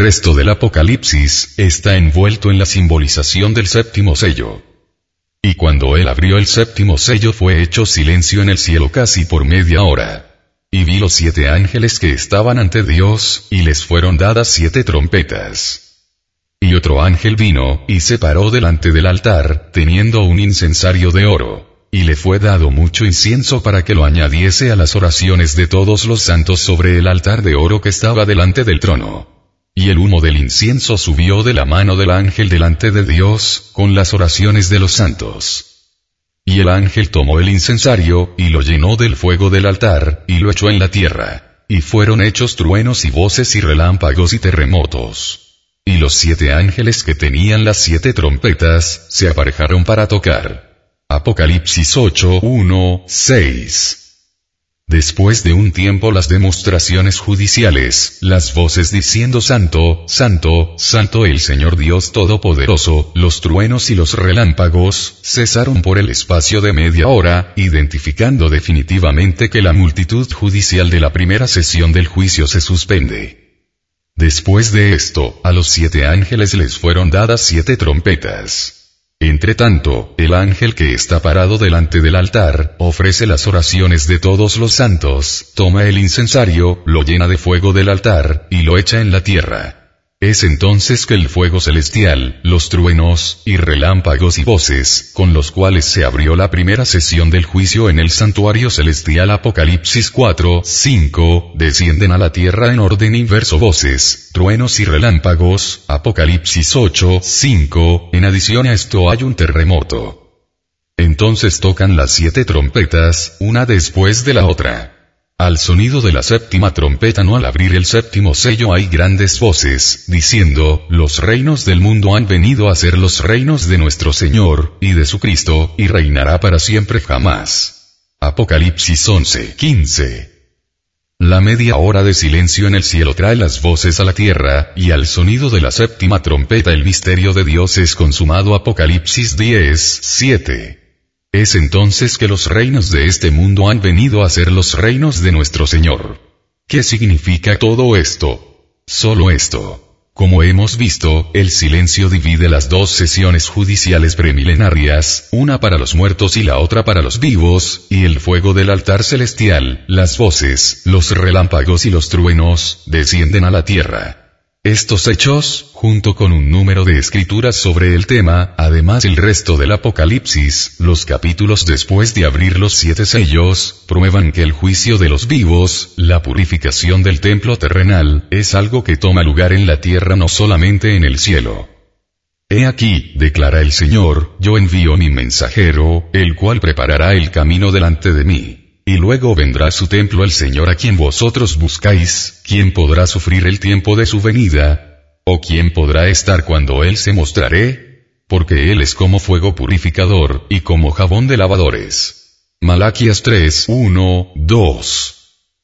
resto del Apocalipsis está envuelto en la simbolización del séptimo sello. Y cuando él abrió el séptimo sello fue hecho silencio en el cielo casi por media hora. Y vi los 7 ángeles que estaban ante Dios, y les fueron dadas 7 trompetas. Y otro ángel vino, y se paró delante del altar, teniendo un incensario de oro, y le fue dado mucho incienso para que lo añadiese a las oraciones de todos los santos sobre el altar de oro que estaba delante del trono. Y el humo del incienso subió de la mano del ángel delante de Dios, con las oraciones de los santos. Y el ángel tomó el incensario, y lo llenó del fuego del altar, y lo echó en la tierra. Y fueron hechos truenos y voces y relámpagos y terremotos. Y los 7 ángeles que tenían las 7 trompetas, se aparejaron para tocar. Apocalipsis 8, 1, 6. Después de un tiempo las demostraciones judiciales, las voces diciendo Santo, Santo, Santo el Señor Dios Todopoderoso, los truenos y los relámpagos, cesaron por el espacio de media hora, identificando definitivamente que la multitud judicial de la primera sesión del juicio se suspende. Después de esto, a los 7 ángeles les fueron dadas 7 trompetas. Entretanto, el ángel que está parado delante del altar, ofrece las oraciones de todos los santos, toma el incensario, lo llena de fuego del altar, y lo echa en la tierra. Es entonces que el fuego celestial, los truenos, y relámpagos y voces, con los cuales se abrió la primera sesión del juicio en el santuario celestial Apocalipsis 4, 5, descienden a la tierra en orden inverso voces, truenos y relámpagos, Apocalipsis 8, 5, en adición a esto hay un terremoto. Entonces tocan las 7 trompetas, una después de la otra. Al sonido de la séptima trompeta no al abrir el séptimo sello hay grandes voces, diciendo, los reinos del mundo han venido a ser los reinos de nuestro Señor, y de su Cristo, y reinará para siempre jamás. Apocalipsis 11, 15. La media hora de silencio en el cielo trae las voces a la tierra, y al sonido de la séptima trompeta el misterio de Dios es consumado. Apocalipsis 10, 7. Es entonces que los reinos de este mundo han venido a ser los reinos de nuestro Señor. ¿Qué significa todo esto? Solo esto. Como hemos visto, el silencio divide las 2 sesiones judiciales premilenarias, una para los muertos y la otra para los vivos, y el fuego del altar celestial, las voces, los relámpagos y los truenos, descienden a la tierra. Estos hechos, junto con un número de escrituras sobre el tema, además el resto del Apocalipsis, los capítulos después de abrir los 7 sellos, prueban que el juicio de los vivos, la purificación del templo terrenal, es algo que toma lugar en la tierra no solamente en el cielo. He aquí, declara el Señor, yo envío mi mensajero, el cual preparará el camino delante de mí. Y luego vendrá a su templo el Señor a quien vosotros buscáis, ¿quién podrá sufrir el tiempo de su venida? ¿O quién podrá estar cuando Él se mostrare? Porque Él es como fuego purificador, y como jabón de lavadores. Malaquías 3, 1, 2.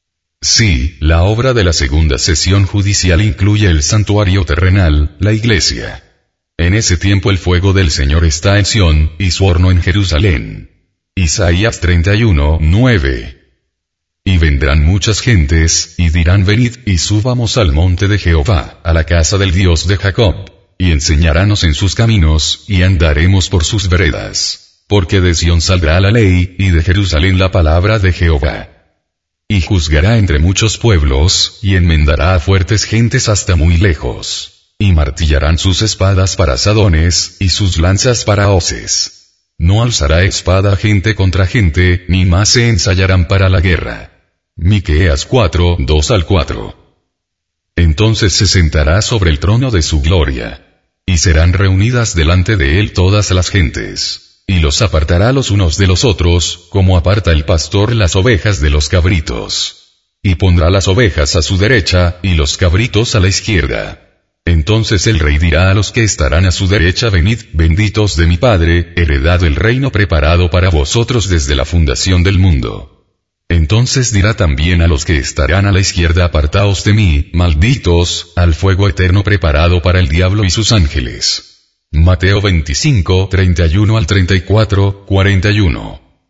Sí, la obra de la segunda sesión judicial incluye el santuario terrenal, la iglesia. En ese tiempo el fuego del Señor está en Sión, y su horno en Jerusalén. Isaías 31, 9. Y vendrán muchas gentes, y dirán venid, y subamos al monte de Jehová, a la casa del Dios de Jacob, y enseñarános en sus caminos, y andaremos por sus veredas. Porque de Sión saldrá la ley, y de Jerusalén la palabra de Jehová. Y juzgará entre muchos pueblos, y enmendará a fuertes gentes hasta muy lejos. Y martillarán sus espadas para asadones, y sus lanzas para hoces. No alzará espada gente contra gente, ni más se ensayarán para la guerra. Miqueas 4, 2 al 4. Entonces se sentará sobre el trono de su gloria. Y serán reunidas delante de él todas las gentes. Y los apartará los unos de los otros, como aparta el pastor las ovejas de los cabritos. Y pondrá las ovejas a su derecha, y los cabritos a la izquierda. Entonces el rey dirá a los que estarán a su derecha: venid, benditos de mi Padre, heredad el reino preparado para vosotros desde la fundación del mundo. Entonces dirá también a los que estarán a la izquierda: apartaos de mí, malditos, al fuego eterno preparado para el diablo y sus ángeles. Mateo 25, 31 al 34, 41.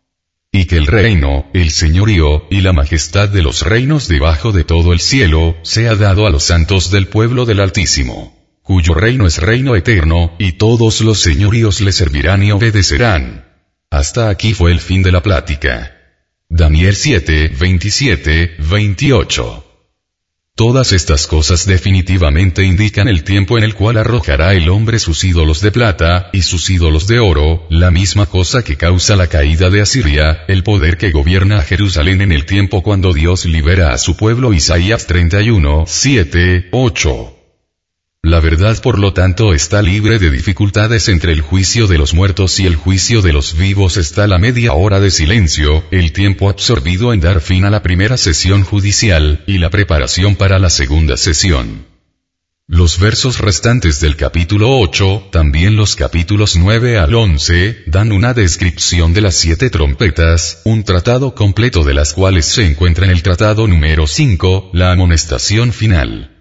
Y que el reino, el señorío, y la majestad de los reinos debajo de todo el cielo, sea dado a los santos del pueblo del Altísimo, cuyo reino es reino eterno, y todos los señoríos le servirán y obedecerán. Hasta aquí fue el fin de la plática. Daniel 7, 27, 28. Todas estas cosas definitivamente indican el tiempo en el cual arrojará el hombre sus ídolos de plata, y sus ídolos de oro, la misma cosa que causa la caída de Asiria, el poder que gobierna a Jerusalén en el tiempo cuando Dios libera a su pueblo. Isaías 31, 7, 8. La verdad por lo tanto está libre de dificultades. Entre el juicio de los muertos y el juicio de los vivos está la media hora de silencio, el tiempo absorbido en dar fin a la primera sesión judicial, y la preparación para la segunda sesión. Los versos restantes del capítulo 8, también los capítulos 9 al 11, dan una descripción de las 7 trompetas, un tratado completo de las cuales se encuentra en el tratado número 5, la amonestación final.